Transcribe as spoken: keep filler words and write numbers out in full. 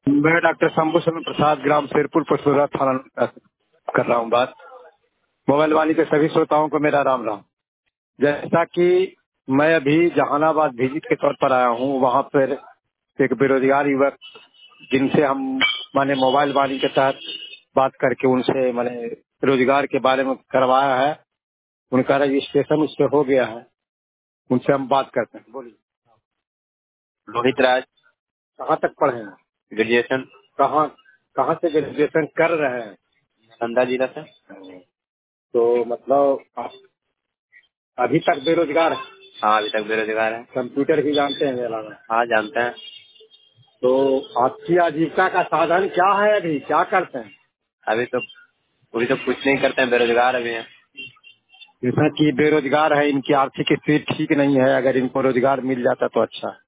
मैं डॉक्टर शंभू शरण प्रसाद, ग्राम शेरपुर पसोरा थाना कर रहा हूँ बात। मोबाइल वाली के सभी श्रोताओं को मेरा राम राम। जैसा कि मैं अभी जहानाबाद विजिट के तौर पर आया हूँ, वहाँ पर एक बेरोजगार युवक जिनसे हम माने मोबाइल वाली के तहत बात करके उनसे माने रोजगार के बारे में करवाया है। उनका रजिस्ट्रेशन उससे हो गया है, उनसे हम बात करते हैं। बोलिए। रोहित राज। कहाँ तक पढ़े हैं? ग्रेजुएशन। कहाँ कहाँ से ग्रेजुएशन कर रहे हैं? नालंदा जिला से। तो मतलब आप अभी तक बेरोजगार हैं? हाँ, अभी तक बेरोजगार है। कंप्यूटर भी जानते हैं मेरा में? हाँ, जानते हैं। तो आपकी आजीविका का साधन क्या है? अभी क्या करते हैं? अभी तो अभी तो कुछ नहीं करते हैं, बेरोजगार अभी हैं। जैसा कि बेरोजगार है, इनकी आर्थिक स्थिति ठीक नहीं है। अगर इनको रोजगार मिल जाता तो अच्छा है।